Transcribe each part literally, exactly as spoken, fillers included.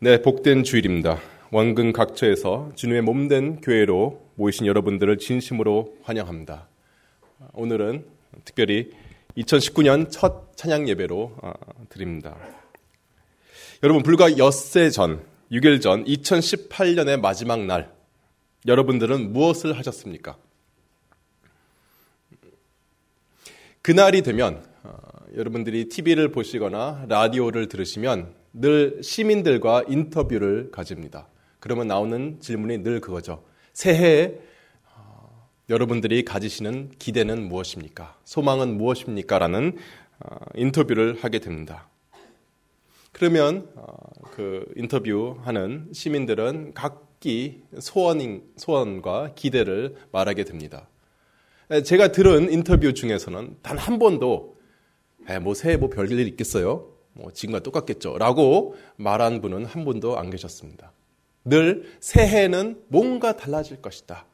네, 복된 주일입니다. 원근 각처에서 주님의 몸된 교회로 모이신 여러분들을 진심으로 환영합니다. 오늘은 특별히 이천십구 년 첫 찬양 예배로 드립니다. 여러분, 불과 엿새 전, 육 일 전, 이천십팔 년의 마지막 날, 여러분들은 무엇을 하셨습니까? 그날이 되면 어, 여러분들이 티비를 보시거나 라디오를 들으시면 늘 시민들과 인터뷰를 가집니다. 그러면 나오는 질문이 늘 그거죠. 새해에 어, 여러분들이 가지시는 기대는 무엇입니까? 소망은 무엇입니까? 라는 어, 인터뷰를 하게 됩니다. 그러면 어, 그 인터뷰하는 시민들은 각기 소원, 소원과 기대를 말하게 됩니다. 제가 들은 인터뷰 중에서는 단 한 번도 뭐 새해 뭐 별일 있겠어요? 뭐 지금과 똑같겠죠. 라고 말한 분은 한 분도 안 계셨습니다. 늘 새해는 뭔가 달라질 것이다.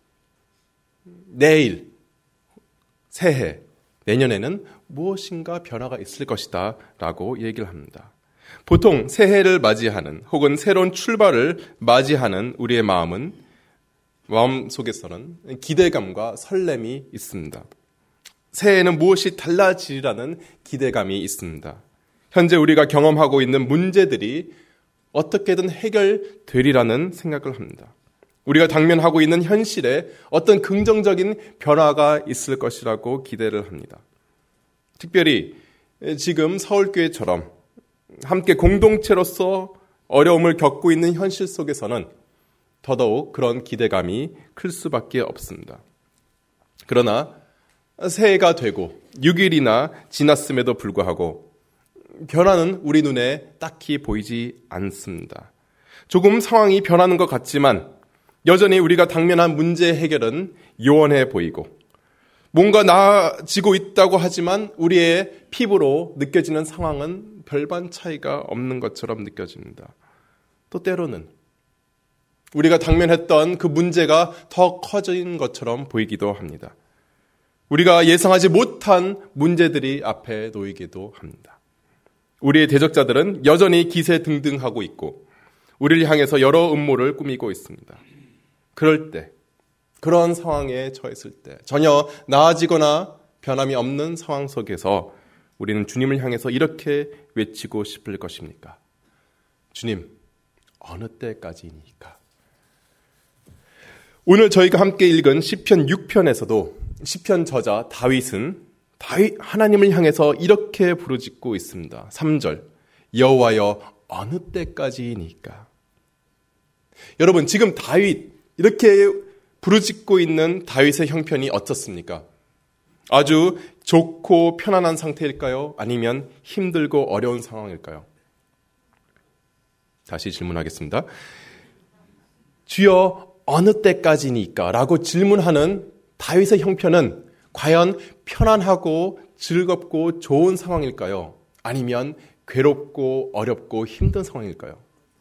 내일, 새해, 내년에는 무엇인가 변화가 있을 것이다. 라고 얘기를 합니다. 보통 새해를 맞이하는 혹은 새로운 출발을 맞이하는 우리의 마음은 마음 속에서는 기대감과 설렘이 있습니다. 새해에는 무엇이 달라지리라는 기대감이 있습니다. 현재 우리가 경험하고 있는 문제들이 어떻게든 해결되리라는 생각을 합니다. 우리가 당면하고 있는 현실에 어떤 긍정적인 변화가 있을 것이라고 기대를 합니다. 특별히 지금 서울교회처럼 함께 공동체로서 어려움을 겪고 있는 현실 속에서는 더더욱 그런 기대감이 클 수밖에 없습니다. 그러나 새해가 되고 육 일이나 지났음에도 불구하고 변화는 우리 눈에 딱히 보이지 않습니다. 조금 상황이 변하는 것 같지만 여전히 우리가 당면한 문제 해결은 요원해 보이고 뭔가 나아지고 있다고 하지만 우리의 피부로 느껴지는 상황은 별반 차이가 없는 것처럼 느껴집니다. 또 때로는 우리가 당면했던 그 문제가 더 커진 것처럼 보이기도 합니다. 우리가 예상하지 못한 문제들이 앞에 놓이기도 합니다. 우리의 대적자들은 여전히 기세등등하고 있고 우리를 향해서 여러 음모를 꾸미고 있습니다. 그럴 때, 그런 상황에 처했을 때 전혀 나아지거나 변함이 없는 상황 속에서 우리는 주님을 향해서 이렇게 외치고 싶을 것입니까? 주님, 어느 때까지입니까? 오늘 저희가 함께 읽은 시편 육 편에서도 시편 저자 다윗은 다윗 하나님을 향해서 이렇게 부르짖고 있습니다. 삼 절, 여호와여 어느 때까지이니까? 여러분, 지금 다윗 이렇게 부르짖고 있는 다윗의 형편이 어떻습니까? 아주 좋고 편안한 상태일까요? 아니면 힘들고 어려운 상황일까요? 다시 질문하겠습니다. 주여 어느 때까지니까? 라고 질문하는 다윗의 형편은 과연 편안하고 즐겁고 좋은 상황일까요? 아니면 괴롭고 어렵고 힘든 상황일까요?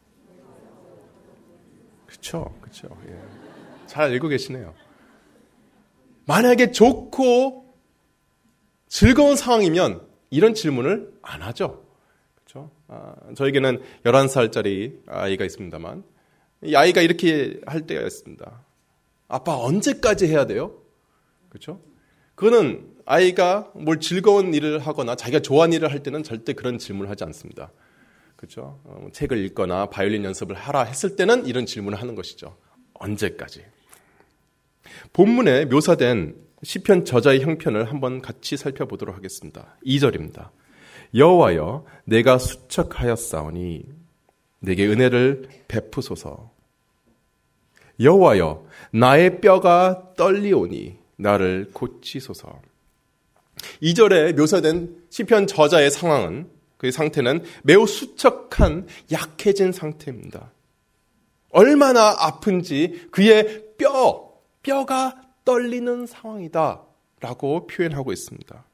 그렇죠, 그렇죠. 예. 잘 알고 계시네요. 만약에 좋고 즐거운 상황이면 이런 질문을 안 하죠. 그렇죠? 아, 저에게는 열한 살짜리 아이가 있습니다만 이 아이가 이렇게 할 때가 있습니다. 아빠 언제까지 해야 돼요? 그렇죠? 그거는 아이가 뭘 즐거운 일을 하거나 자기가 좋아하는 일을 할 때는 절대 그런 질문을 하지 않습니다. 그렇죠? 어, 책을 읽거나 바이올린 연습을 하라 했을 때는 이런 질문을 하는 것이죠. 언제까지? 본문에 묘사된 시편 저자의 형편을 한번 같이 살펴보도록 하겠습니다. 이 절입니다. 여호와여 내가 수척하였사오니 내게 은혜를 베푸소서. 여호와여 나의 뼈가 떨리오니 나를 고치소서. 이 절에 묘사된 시편 저자의 상황은, 그의 상태는 매우 수척한 약해진 상태입니다. 얼마나 아픈지 그의 뼈, 뼈가 떨리는 상황이다 라고 표현하고 있습니다.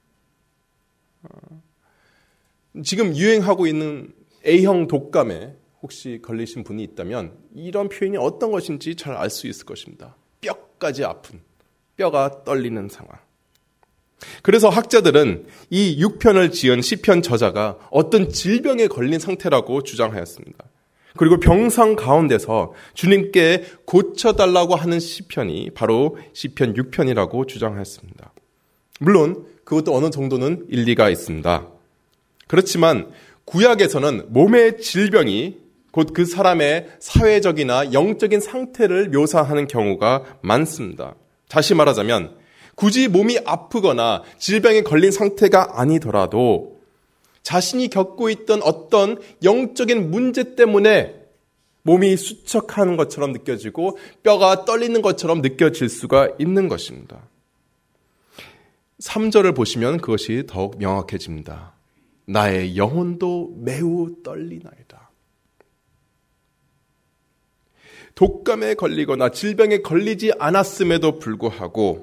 지금 유행하고 있는 A형 독감에 혹시 걸리신 분이 있다면 이런 표현이 어떤 것인지 잘 알 수 있을 것입니다. 뼈까지 아픈, 뼈가 떨리는 상황. 그래서 학자들은 이 육 편을 지은 시편 저자가 어떤 질병에 걸린 상태라고 주장하였습니다. 그리고 병상 가운데서 주님께 고쳐달라고 하는 시편이 바로 시편 육 편이라고 주장했습니다. 물론 그것도 어느 정도는 일리가 있습니다. 그렇지만 구약에서는 몸의 질병이 곧 그 사람의 사회적이나 영적인 상태를 묘사하는 경우가 많습니다. 다시 말하자면 굳이 몸이 아프거나 질병에 걸린 상태가 아니더라도 자신이 겪고 있던 어떤 영적인 문제 때문에 몸이 수척하는 것처럼 느껴지고 뼈가 떨리는 것처럼 느껴질 수가 있는 것입니다. 삼 절을 보시면 그것이 더욱 명확해집니다. 나의 영혼도 매우 떨리나이다. 독감에 걸리거나 질병에 걸리지 않았음에도 불구하고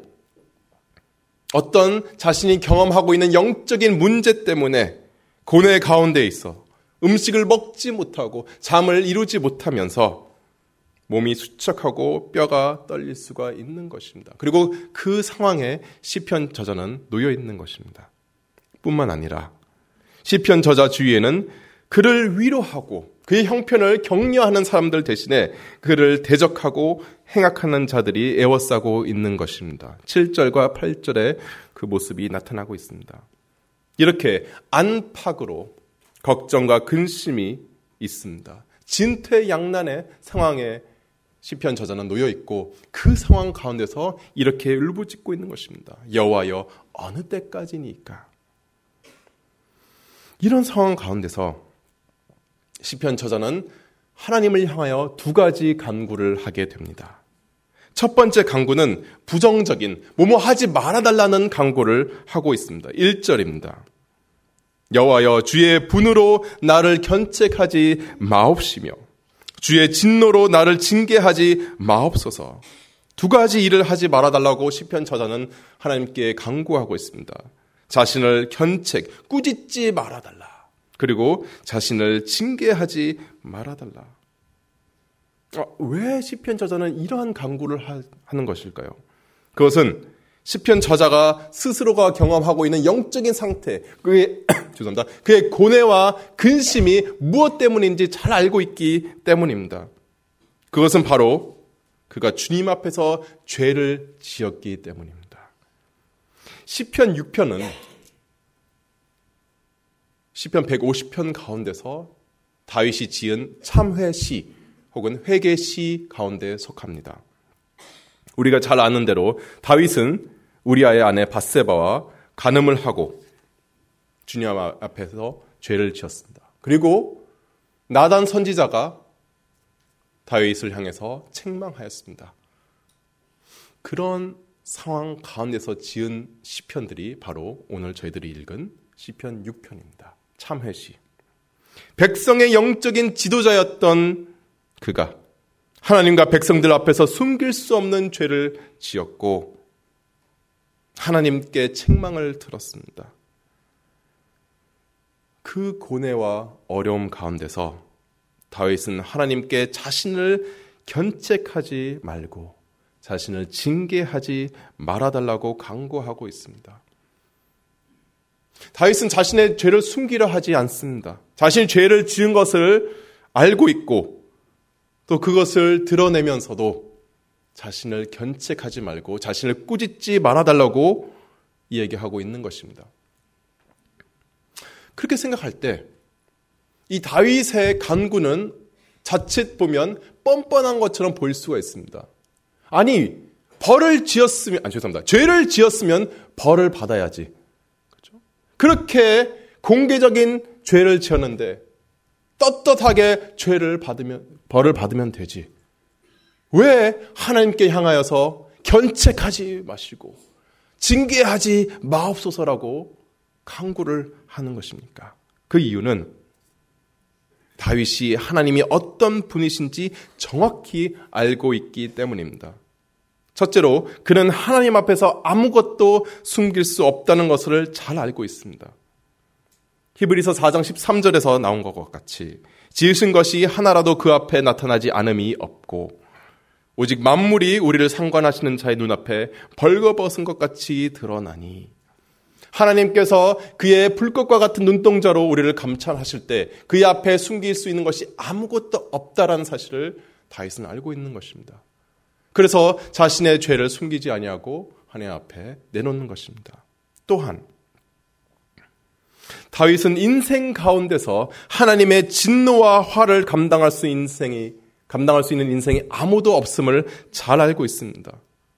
어떤 자신이 경험하고 있는 영적인 문제 때문에 고뇌 가운데 있어 음식을 먹지 못하고 잠을 이루지 못하면서 몸이 수척하고 뼈가 떨릴 수가 있는 것입니다. 그리고 그 상황에 시편 저자는 놓여 있는 것입니다. 뿐만 아니라 시편 저자 주위에는 그를 위로하고 그의 형편을 격려하는 사람들 대신에 그를 대적하고 행악하는 자들이 애워싸고 있는 것입니다. 칠 절과 팔 절에 그 모습이 나타나고 있습니다. 이렇게 안팎으로 걱정과 근심이 있습니다. 진퇴양난의 상황에 시편 저자는 놓여 있고 그 상황 가운데서 이렇게 울부짖고 있는 것입니다. 여호와여 어느 때까지니까? 이런 상황 가운데서 시편 저자는 하나님을 향하여 두 가지 간구를 하게 됩니다. 첫 번째 간구는 부정적인 뭐뭐 하지 말아달라는 간구를 하고 있습니다. 일 절입니다. 여호와여 주의 분으로 나를 견책하지 마옵시며 주의 진노로 나를 징계하지 마옵소서. 두 가지 일을 하지 말아달라고 시편 저자는 하나님께 간구하고 있습니다. 자신을 견책, 꾸짖지 말아달라. 그리고 자신을 징계하지 말아달라. 아, 왜 시편 저자는 이러한 간구를 하, 하는 것일까요? 그것은 시편 저자가 스스로가 경험하고 있는 영적인 상태, 그의 죄송합니다. 그의 고뇌와 근심이 무엇 때문인지 잘 알고 있기 때문입니다. 그것은 바로 그가 주님 앞에서 죄를 지었기 때문입니다. 시편 육 편은 시편 백오십 편 가운데서 다윗이 지은 참회시 혹은 회개시 가운데 속합니다. 우리가 잘 아는 대로 다윗은 우리아의 아내 밧세바와 간음을 하고 주님 앞에서 죄를 지었습니다. 그리고 나단 선지자가 다윗을 향해서 책망하였습니다. 그런 상황 가운데서 지은 시편들이 바로 오늘 저희들이 읽은 시편 육 편입니다. 참회시. 백성의 영적인 지도자였던 그가 하나님과 백성들 앞에서 숨길 수 없는 죄를 지었고 하나님께 책망을 들었습니다. 그 고뇌와 어려움 가운데서 다윗은 하나님께 자신을 견책하지 말고 자신을 징계하지 말아달라고 간구하고 있습니다. 다윗은 자신의 죄를 숨기려 하지 않습니다. 자신이 죄를 지은 것을 알고 있고 또 그것을 드러내면서도 자신을 견책하지 말고 자신을 꾸짖지 말아달라고 이야기하고 있는 것입니다. 그렇게 생각할 때 이 다윗의 간구는 자칫 보면 뻔뻔한 것처럼 보일 수가 있습니다. 아니 벌을 지었으면 아니 죄송합니다. 죄를 지었으면 벌을 받아야지. 그렇죠? 그렇게 공개적인 죄를 지었는데 떳떳하게 죄를 받으면 벌을 받으면 되지. 왜 하나님께 향하여서 견책하지 마시고 징계하지 마옵소서라고 간구를 하는 것입니까? 그 이유는 다윗이 하나님이 어떤 분이신지 정확히 알고 있기 때문입니다. 첫째로 그는 하나님 앞에서 아무것도 숨길 수 없다는 것을 잘 알고 있습니다. 히브리서 사 장 십삼 절에서 나온 것과 같이 지으신 것이 하나라도 그 앞에 나타나지 않음이 없고 오직 만물이 우리를 상관하시는 자의 눈앞에 벌거벗은 것 같이 드러나니 하나님께서 그의 불꽃과 같은 눈동자로 우리를 감찰하실 때 그의 앞에 숨길 수 있는 것이 아무것도 없다라는 사실을 다윗은 알고 있는 것입니다. 그래서 자신의 죄를 숨기지 아니하고 하나님 앞에 내놓는 것입니다. 또한 다윗은 인생 가운데서 하나님의 진노와 화를 감당할 수 있는 인생이 감당할 수 있는 인생이 아무도 없음을 잘 알고 있습니다.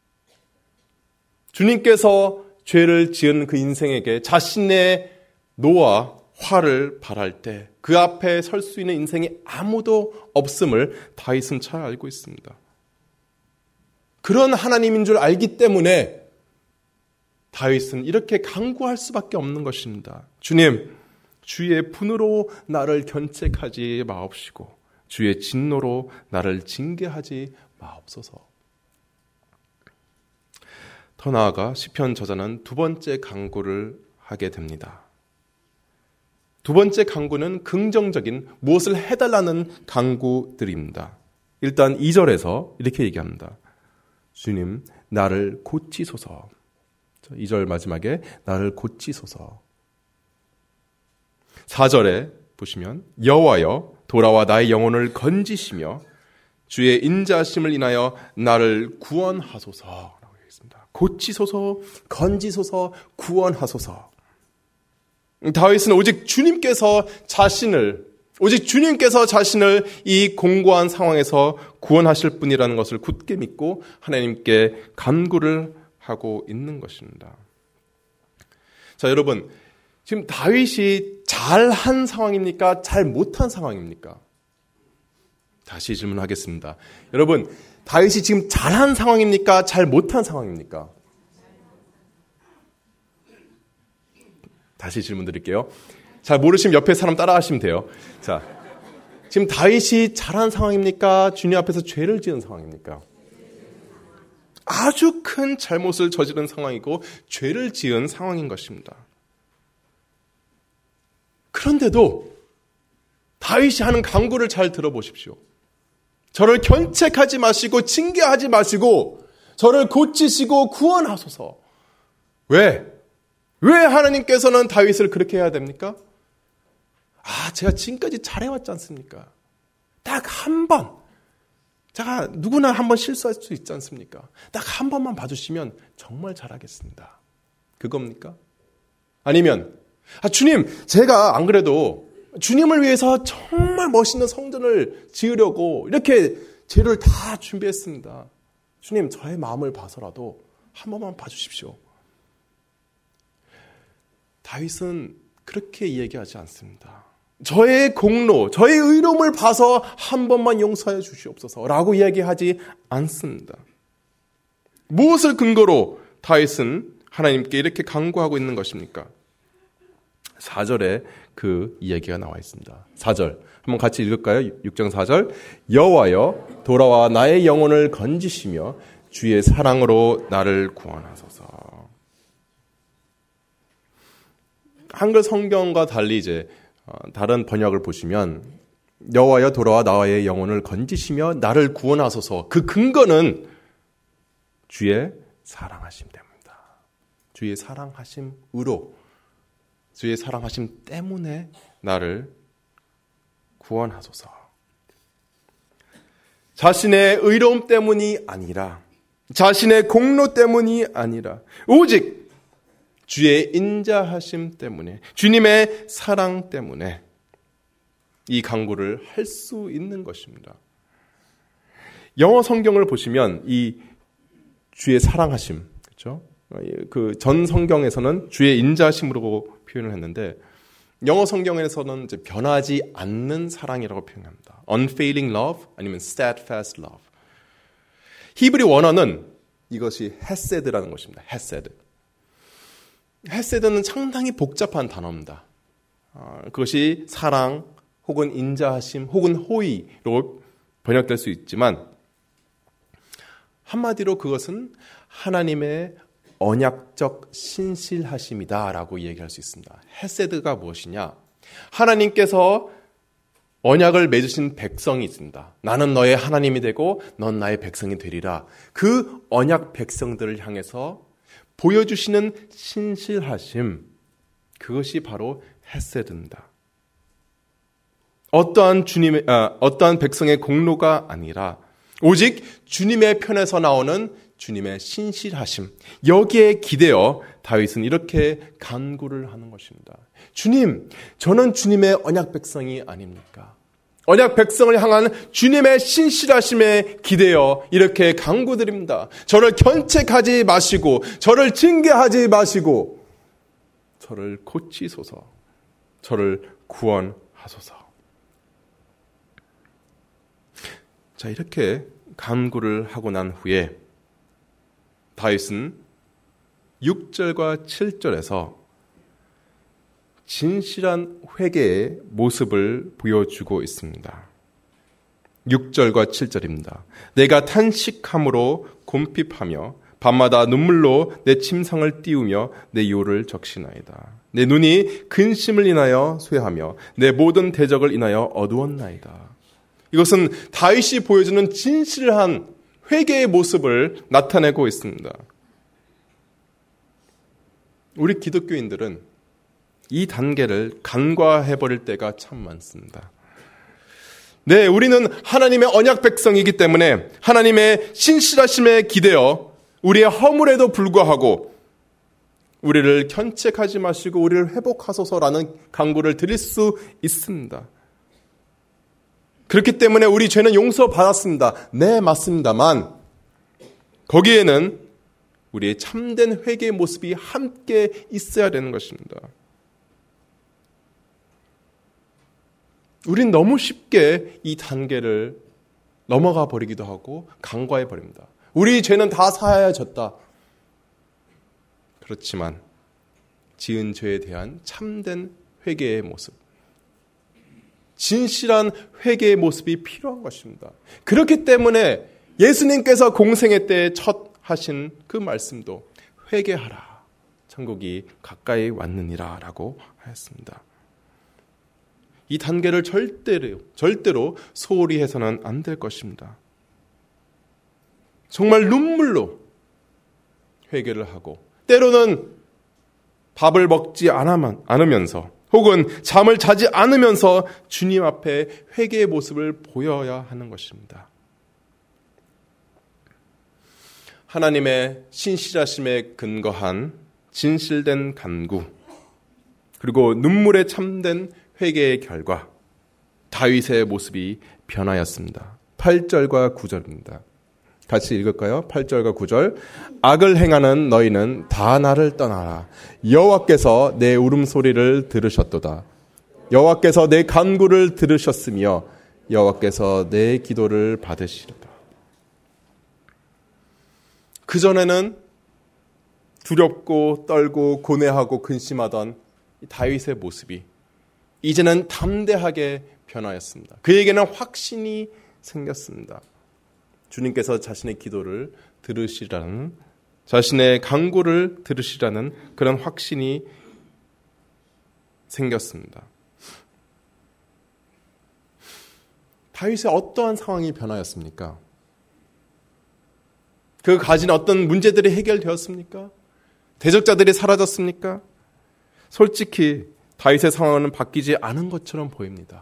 주님께서 죄를 지은 그 인생에게 자신의 노와 화를 발할 때 그 앞에 설 수 있는 인생이 아무도 없음을 다윗은 잘 알고 있습니다. 그런 하나님인 줄 알기 때문에 다윗은 이렇게 간구할 수밖에 없는 것입니다. 주님, 주의 분으로 나를 견책하지 마옵시고 주의 진노로 나를 징계하지 마옵소서. 더 나아가 시편 저자는 두 번째 간구를 하게 됩니다. 두 번째 간구는 긍정적인 무엇을 해달라는 간구들입니다. 일단 이 절에서 이렇게 얘기합니다. 주님, 나를 고치소서. 이 절 마지막에 나를 고치소서. 사 절에 보시면 여호와여 돌아와 나의 영혼을 건지시며 주의 인자하심을 인하여 나를 구원하소서. 고치소서, 건지소서, 구원하소서. 다윗은 오직 주님께서 자신을, 오직 주님께서 자신을 이 공고한 상황에서 구원하실 분이라는 것을 굳게 믿고 하나님께 간구를 하고 있는 것입니다. 자, 여러분, 지금 다윗이 잘한 상황입니까? 잘 못한 상황입니까? 다시 질문하겠습니다. 여러분, 다윗이 지금 잘한 상황입니까? 잘 못한 상황입니까? 다시 질문 드릴게요. 잘 모르시면 옆에 사람 따라 하시면 돼요. 자, 지금 다윗이 잘한 상황입니까? 주님 앞에서 죄를 지은 상황입니까? 아주 큰 잘못을 저지른 상황이고 죄를 지은 상황인 것입니다. 그런데도 다윗이 하는 간구를 잘 들어보십시오. 저를 견책하지 마시고 징계하지 마시고 저를 고치시고 구원하소서. 왜? 왜 하나님께서는 다윗을 그렇게 해야 됩니까? 아, 제가 지금까지 잘해왔지 않습니까? 딱 한 번. 제가 누구나 한 번 실수할 수 있지 않습니까? 딱 한 번만 봐주시면 정말 잘하겠습니다. 그겁니까? 아니면 아, 주님, 제가 안 그래도 주님을 위해서 정말 멋있는 성전을 지으려고 이렇게 재료를 다 준비했습니다. 주님, 저의 마음을 봐서라도 한 번만 봐주십시오. 다윗은 그렇게 얘기하지 않습니다. 저의 공로, 저의 의로움을 봐서 한 번만 용서해 주시옵소서라고 이야기하지 않습니다. 무엇을 근거로 다윗은 하나님께 이렇게 간구하고 있는 것입니까? 사 절에 그 이야기가 나와 있습니다. 사 절 한번 같이 읽을까요? 육 장 사 절 여호와여 돌아와 나의 영혼을 건지시며 주의 사랑으로 나를 구원하소서. 한글 성경과 달리 이제 다른 번역을 보시면 여호와여 돌아와 나의 영혼을 건지시며 나를 구원하소서. 그 근거는 주의 사랑하심 때문이다. 주의 사랑하심으로, 주의 사랑하심 때문에 나를 구원하소서. 자신의 의로움 때문이 아니라, 자신의 공로 때문이 아니라 오직 주의 인자하심 때문에, 주님의 사랑 때문에 이 간구를 할 수 있는 것입니다. 영어 성경을 보시면 이 주의 사랑하심, 그렇죠? 그 전 성경에서는 주의 인자하심으로 표현을 했는데 영어 성경에서는 이제 변하지 않는 사랑이라고 표현합니다. unfailing love 아니면 steadfast love. 히브리 원어는 이것이 헤세드라는 것입니다. 헤세드. 헤세드는 상당히 복잡한 단어입니다. 어, 그것이 사랑 혹은 인자하심 혹은 호의로 번역될 수 있지만 한마디로 그것은 하나님의 언약적 신실하심이다라고 얘기할 수 있습니다. 헤세드가 무엇이냐? 하나님께서 언약을 맺으신 백성이 있습니다. 나는 너의 하나님이 되고 넌 나의 백성이 되리라. 그 언약 백성들을 향해서 보여주시는 신실하심, 그것이 바로 헤세드입니다. 어떠한 주님의 아, 어떠한 백성의 공로가 아니라 오직 주님의 편에서 나오는 주님의 신실하심, 여기에 기대어 다윗은 이렇게 간구를 하는 것입니다. 주님, 저는 주님의 언약 백성이 아닙니까? 언약 백성을 향한 주님의 신실하심에 기대어 이렇게 간구드립니다. 저를 견책하지 마시고, 저를 징계하지 마시고, 저를 고치소서, 저를 구원하소서. 자, 이렇게 간구를 하고 난 후에 다윗은 육 절과 칠 절에서 진실한 회개의 모습을 보여주고 있습니다. 육 절과 칠 절입니다. 내가 탄식함으로 곰핍하며 밤마다 눈물로 내 침상을 띄우며 내 요를 적시나이다. 내 눈이 근심을 인하여 쇠하며 내 모든 대적을 인하여 어두웠나이다. 이것은 다윗이 보여주는 진실한 회개의 모습을 나타내고 있습니다. 우리 기독교인들은 이 단계를 간과해버릴 때가 참 많습니다. 네, 우리는 하나님의 언약 백성이기 때문에 하나님의 신실하심에 기대어 우리의 허물에도 불구하고 우리를 견책하지 마시고 우리를 회복하소서라는 간구를 드릴 수 있습니다. 그렇기 때문에 우리 죄는 용서받았습니다. 네, 맞습니다만 거기에는 우리의 참된 회개의 모습이 함께 있어야 되는 것입니다. 우린 너무 쉽게 이 단계를 넘어가 버리기도 하고 간과해 버립니다. 우리 죄는 다 사하여졌다. 그렇지만 지은 죄에 대한 참된 회개의 모습, 진실한 회개의 모습이 필요한 것입니다. 그렇기 때문에 예수님께서 공생애 때 첫 하신 그 말씀도 회개하라, 천국이 가까이 왔느니라 라고 하였습니다. 이 단계를 절대로, 절대로 소홀히 해서는 안 될 것입니다. 정말 눈물로 회개를 하고 때로는 밥을 먹지 않으면서 혹은 잠을 자지 않으면서 주님 앞에 회개의 모습을 보여야 하는 것입니다. 하나님의 신실하심에 근거한 진실된 간구, 그리고 눈물에 참된 회개의 결과 다윗의 모습이 변하였습니다. 팔 절과 구 절입니다. 같이 읽을까요? 팔 절과 구 절. 악을 행하는 너희는 다 나를 떠나라. 여호와께서 내 울음소리를 들으셨도다. 여호와께서 내 간구를 들으셨으며 여호와께서 내 기도를 받으시리다. 그전에는 두렵고 떨고 고뇌하고 근심하던 다윗의 모습이 이제는 담대하게 변하였습니다. 그에게는 확신이 생겼습니다. 주님께서 자신의 기도를 들으시라는, 자신의 간구를 들으시라는 그런 확신이 생겼습니다. 다윗의 어떠한 상황이 변하였습니까? 그 가진 어떤 문제들이 해결되었습니까? 대적자들이 사라졌습니까? 솔직히 다윗의 상황은 바뀌지 않은 것처럼 보입니다.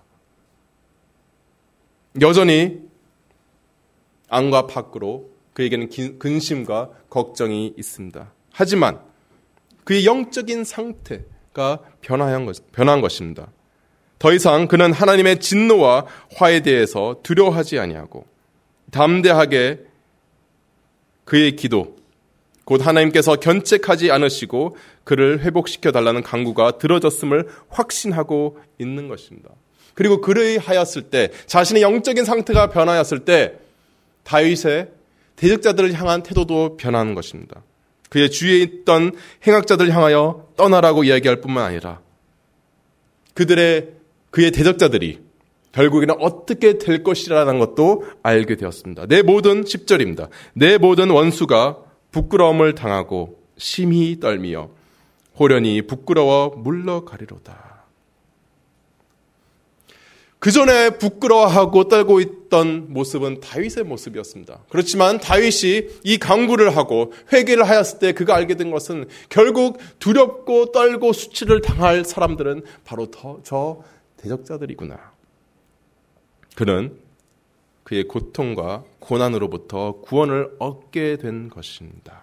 여전히 안과 밖으로 그에게는 근심과 걱정이 있습니다. 하지만 그의 영적인 상태가 변한, 것, 변한 것입니다. 더 이상 그는 하나님의 진노와 화에 대해서 두려워하지 아니하고 담대하게 그의 기도, 곧 하나님께서 견책하지 않으시고 그를 회복시켜 달라는 간구가 들어졌음을 확신하고 있는 것입니다. 그리고 그러하였을 때, 자신의 영적인 상태가 변하였을 때 다윗의 대적자들을 향한 태도도 변하는 것입니다. 그의 주위에 있던 행악자들을 향하여 떠나라고 이야기할 뿐만 아니라 그들의 그의 대적자들이 결국에는 어떻게 될 것이라는 것도 알게 되었습니다. 내 모든 십 절입니다. 내 모든 원수가 부끄러움을 당하고 심히 떨미어 호련히 부끄러워 물러가리로다. 그 전에 부끄러워하고 떨고 강구했던 모습은 다윗의 모습이었습니다. 그렇지만 다윗이 이 강구를 하고 회개를 하였을 때 그가 알게 된 것은 결국 두렵고 떨고 수치를 당할 사람들은 바로 더, 저 대적자들이구나. 그는 그의 고통과 고난으로부터 구원을 얻게 된 것입니다.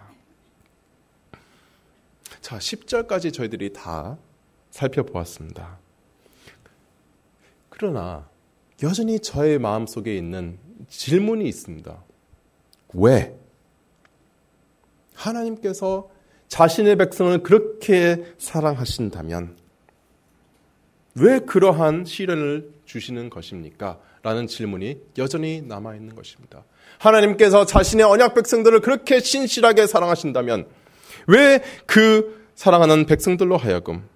자, 십 절까지 저희들이 다 살펴보았습니다. 그러나 여전히 저의 마음속에 있는 질문이 있습니다. 왜? 하나님께서 자신의 백성을 그렇게 사랑하신다면 왜 그러한 시련을 주시는 것입니까? 라는 질문이 여전히 남아있는 것입니다. 하나님께서 자신의 언약 백성들을 그렇게 신실하게 사랑하신다면 왜 그 사랑하는 백성들로 하여금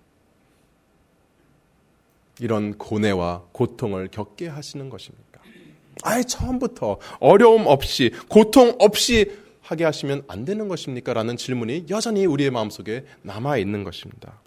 이런 고뇌와 고통을 겪게 하시는 것입니까? 아예 처음부터 어려움 없이 고통 없이 하게 하시면 안 되는 것입니까? 라는 질문이 여전히 우리의 마음속에 남아있는 것입니다.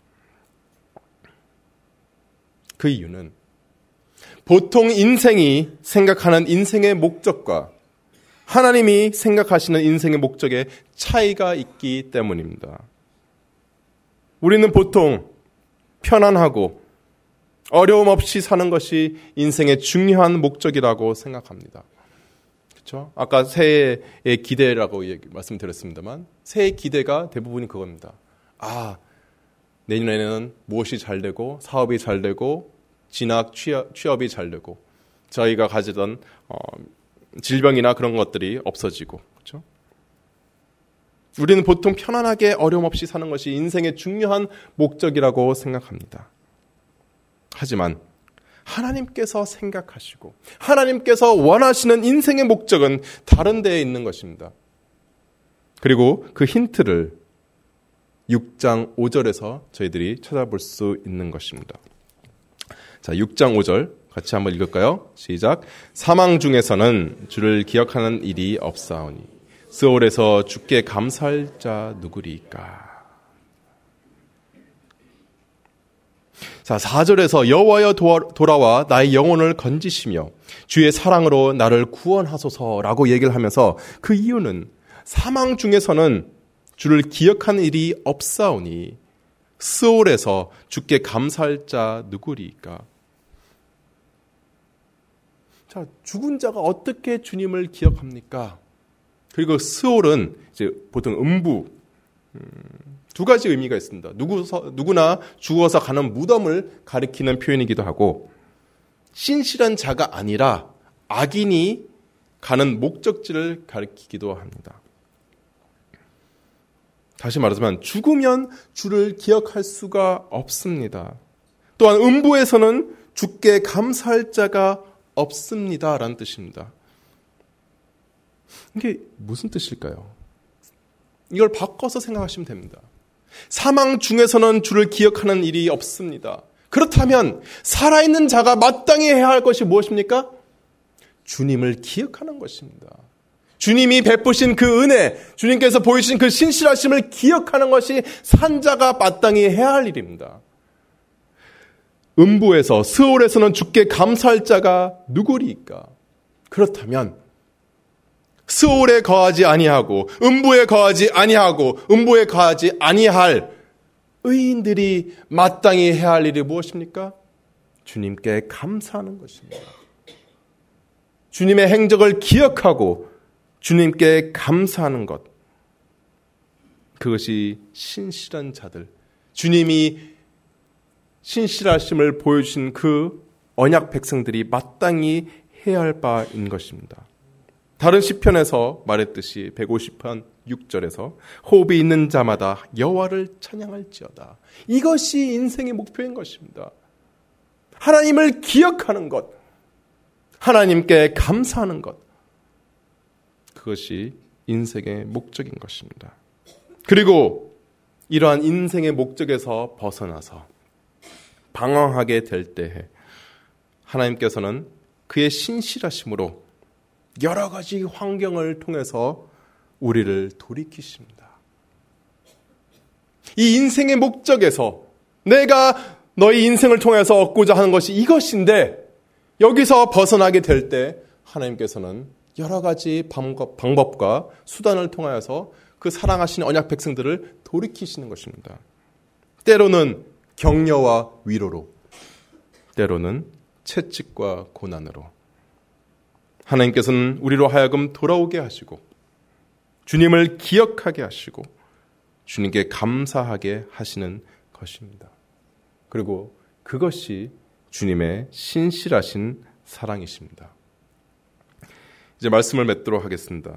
그 이유는 보통 인생이 생각하는 인생의 목적과 하나님이 생각하시는 인생의 목적에 차이가 있기 때문입니다. 우리는 보통 편안하고 어려움 없이 사는 것이 인생의 중요한 목적이라고 생각합니다. 그렇죠? 아까 새해의 기대라고 얘기, 말씀드렸습니다만 새해의 기대가 대부분이 그겁니다. 아, 내년에는 무엇이 잘 되고 사업이 잘 되고 진학, 취업, 취업이 잘 되고 저희가 가지던 어, 질병이나 그런 것들이 없어지고 그렇죠? 우리는 보통 편안하게 어려움 없이 사는 것이 인생의 중요한 목적이라고 생각합니다. 하지만 하나님께서 생각하시고 하나님께서 원하시는 인생의 목적은 다른 데에 있는 것입니다. 그리고 그 힌트를 육 장 오 절에서 저희들이 찾아볼 수 있는 것입니다. 자, 육 장 오 절 같이 한번 읽을까요? 시작. 사망 중에서는 주를 기억하는 일이 없사오니 스올에서 주께 감사할 자 누구리까? 자, 사 절에서 여호와여 돌아와 나의 영혼을 건지시며 주의 사랑으로 나를 구원하소서라고 얘기를 하면서 그 이유는 사망 중에서는 주를 기억하는 일이 없사오니 스올에서 주께 감사할 자 누구리까? 자, 죽은 자가 어떻게 주님을 기억합니까? 그리고 스올은 이제 보통 음부, 음, 두 가지 의미가 있습니다. 누구, 누구나 죽어서 가는 무덤을 가리키는 표현이기도 하고 신실한 자가 아니라 악인이 가는 목적지를 가리키기도 합니다. 다시 말하자면 죽으면 주를 기억할 수가 없습니다. 또한 음부에서는 주께 감사할 자가 없습니다라는 뜻입니다. 이게 무슨 뜻일까요? 이걸 바꿔서 생각하시면 됩니다. 사망 중에서는 주를 기억하는 일이 없습니다. 그렇다면 살아있는 자가 마땅히 해야 할 것이 무엇입니까? 주님을 기억하는 것입니다. 주님이 베푸신 그 은혜, 주님께서 보이신 그 신실하심을 기억하는 것이 산자가 마땅히 해야 할 일입니다. 음부에서 스올에서는 주께 감사할 자가 누구리까? 그렇다면 스올에 거하지 아니하고 음부에 거하지 아니하고 음부에 거하지 아니할 의인들이 마땅히 해야 할 일이 무엇입니까? 주님께 감사하는 것입니다. 주님의 행적을 기억하고 주님께 감사하는 것. 그것이 신실한 자들, 주님이 신실하심을 보여주신 그 언약 백성들이 마땅히 해야 할 바인 것입니다. 다른 시편에서 말했듯이 백오십 편 육 절에서 호흡이 있는 자마다 여호와를 찬양할지어다. 이것이 인생의 목표인 것입니다. 하나님을 기억하는 것, 하나님께 감사하는 것, 그것이 인생의 목적인 것입니다. 그리고 이러한 인생의 목적에서 벗어나서 방황하게 될 때에 하나님께서는 그의 신실하심으로 여러 가지 환경을 통해서 우리를 돌이키십니다. 이 인생의 목적에서 내가 너희 인생을 통해서 얻고자 하는 것이 이것인데 여기서 벗어나게 될 때 하나님께서는 여러 가지 방법, 방법과 수단을 통하여서 그 사랑하시는 언약 백성들을 돌이키시는 것입니다. 때로는 격려와 위로로, 때로는 채찍과 고난으로 하나님께서는 우리로 하여금 돌아오게 하시고 주님을 기억하게 하시고 주님께 감사하게 하시는 것입니다. 그리고 그것이 주님의 신실하신 사랑이십니다. 이제 말씀을 맺도록 하겠습니다.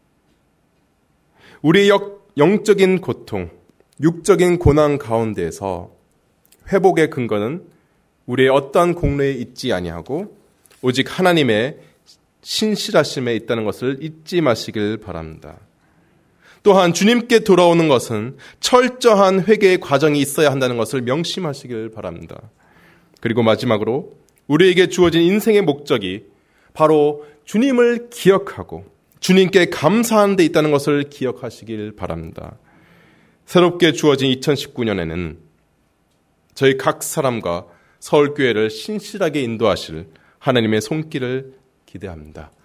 우리의 영적인 고통, 육적인 고난 가운데에서 회복의 근거는 우리의 어떠한 공로에 있지 아니하고 오직 하나님의 신실하심에 있다는 것을 잊지 마시길 바랍니다. 또한 주님께 돌아오는 것은 철저한 회개의 과정이 있어야 한다는 것을 명심하시길 바랍니다. 그리고 마지막으로 우리에게 주어진 인생의 목적이 바로 주님을 기억하고 주님께 감사하는 데 있다는 것을 기억하시길 바랍니다. 새롭게 주어진 이천십구 년에는 저희 각 사람과 서울교회를 신실하게 인도하실 하나님의 손길을 기대합니다.